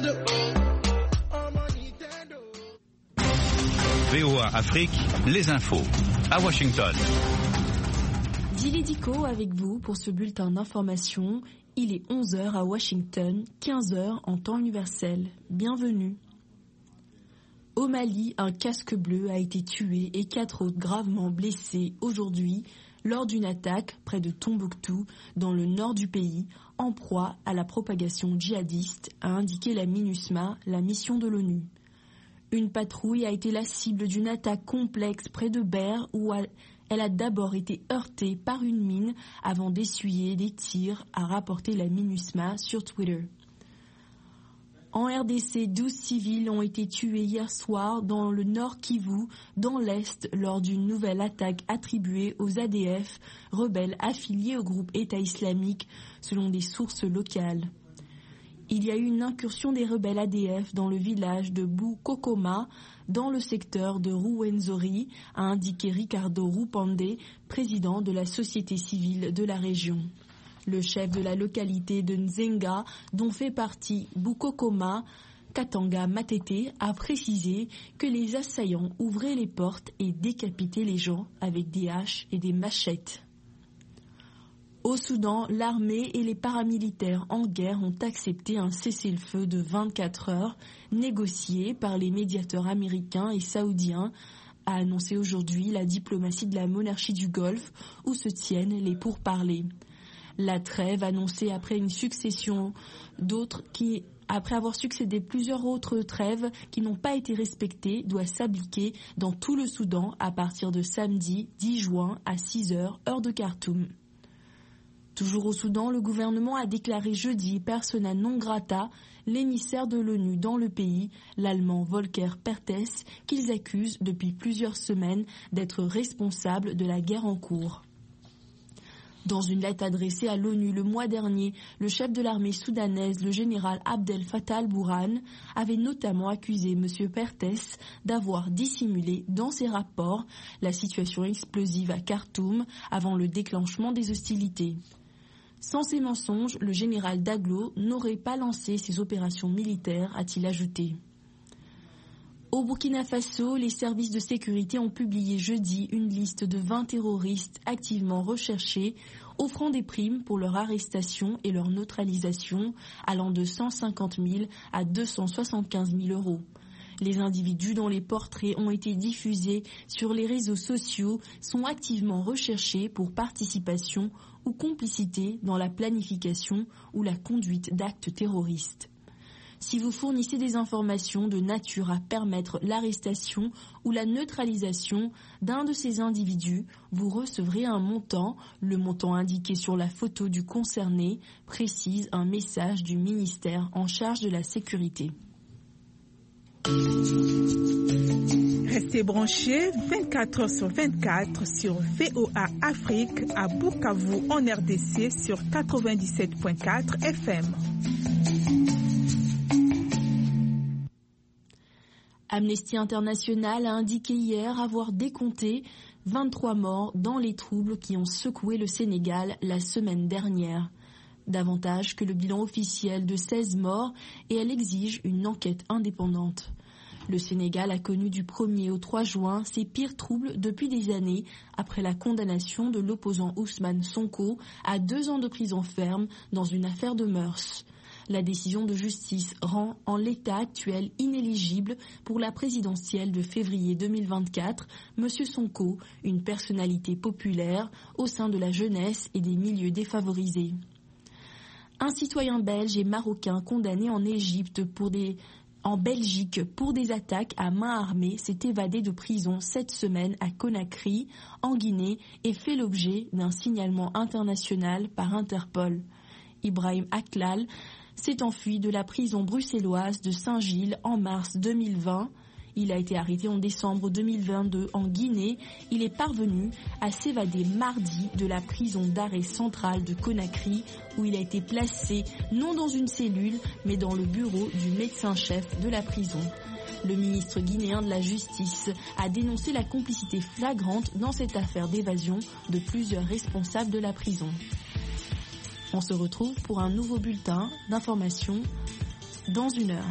VOA Afrique, les infos. À Washington. Dili Diko avec vous pour ce bulletin d'information. Il est 11h à Washington, 15h en temps universel. Bienvenue. Au Mali, un casque bleu a été tué et 4 autres gravement blessés aujourd'hui lors d'une attaque près de Tombouctou, dans le nord du pays, en proie à la propagation djihadiste, a indiqué la MINUSMA, la mission de l'ONU. Une patrouille a été la cible d'une attaque complexe près de Ber où elle a d'abord été heurtée par une mine avant d'essuyer des tirs, a rapporté la MINUSMA sur Twitter. En RDC, 12 civils ont été tués hier soir dans le Nord Kivu, dans l'Est, lors d'une nouvelle attaque attribuée aux ADF, rebelles affiliés au groupe État islamique, selon des sources locales. Il y a eu une incursion des rebelles ADF dans le village de Boukokoma, dans le secteur de Rwenzori, a indiqué Ricardo Rupande, président de la société civile de la région. Le chef de la localité de Nzenga, dont fait partie Boukokoma, Katanga Matete, a précisé que les assaillants ouvraient les portes et décapitaient les gens avec des haches et des machettes. Au Soudan, l'armée et les paramilitaires en guerre ont accepté un cessez-le-feu de 24 heures, négocié par les médiateurs américains et saoudiens, a annoncé aujourd'hui la diplomatie de la monarchie du Golfe, où se tiennent les pourparlers. La trêve annoncée après avoir succédé plusieurs autres trêves qui n'ont pas été respectées, doit s'appliquer dans tout le Soudan à partir de samedi 10 juin à 6h, heure de Khartoum. Toujours au Soudan, le gouvernement a déclaré jeudi persona non grata l'émissaire de l'ONU dans le pays, l'Allemand Volker Perthes, qu'ils accusent depuis plusieurs semaines d'être responsable de la guerre en cours. Dans une lettre adressée à l'ONU le mois dernier, le chef de l'armée soudanaise, le général Abdel Fattah al-Burhan, avait notamment accusé M. Perthes d'avoir dissimulé dans ses rapports la situation explosive à Khartoum avant le déclenchement des hostilités. Sans ces mensonges, le général Daglo n'aurait pas lancé ses opérations militaires, a-t-il ajouté. Au Burkina Faso, les services de sécurité ont publié jeudi une liste de 20 terroristes activement recherchés, offrant des primes pour leur arrestation et leur neutralisation, allant de 150 000 à 275 000 euros. Les individus dont les portraits ont été diffusés sur les réseaux sociaux sont activement recherchés pour participation ou complicité dans la planification ou la conduite d'actes terroristes. Si vous fournissez des informations de nature à permettre l'arrestation ou la neutralisation d'un de ces individus, vous recevrez un montant. Le montant indiqué sur la photo du concerné précise un message du ministère en charge de la sécurité. Restez branchés 24 heures sur 24 sur VOA Afrique à Bukavu en RDC sur 97.4 FM. Amnesty International a indiqué hier avoir décompté 23 morts dans les troubles qui ont secoué le Sénégal la semaine dernière. Davantage que le bilan officiel de 16 morts, et elle exige une enquête indépendante. Le Sénégal a connu du 1er au 3 juin ses pires troubles depuis des années après la condamnation de l'opposant Ousmane Sonko à 2 ans de prison ferme dans une affaire de mœurs. La décision de justice rend en l'état actuel inéligible pour la présidentielle de février 2024 M. Sonko, une personnalité populaire au sein de la jeunesse et des milieux défavorisés. Un citoyen belge et marocain condamné en Belgique pour des attaques à main armée s'est évadé de prison cette semaine à Conakry, en Guinée, et fait l'objet d'un signalement international par Interpol. Ibrahim Aklal s'est enfui de la prison bruxelloise de Saint-Gilles en mars 2020. Il a été arrêté en décembre 2022 en Guinée. Il est parvenu à s'évader mardi de la prison d'arrêt centrale de Conakry, où il a été placé non dans une cellule, mais dans le bureau du médecin-chef de la prison. Le ministre guinéen de la Justice a dénoncé la complicité flagrante dans cette affaire d'évasion de plusieurs responsables de la prison. On se retrouve pour un nouveau bulletin d'information dans 1 heure.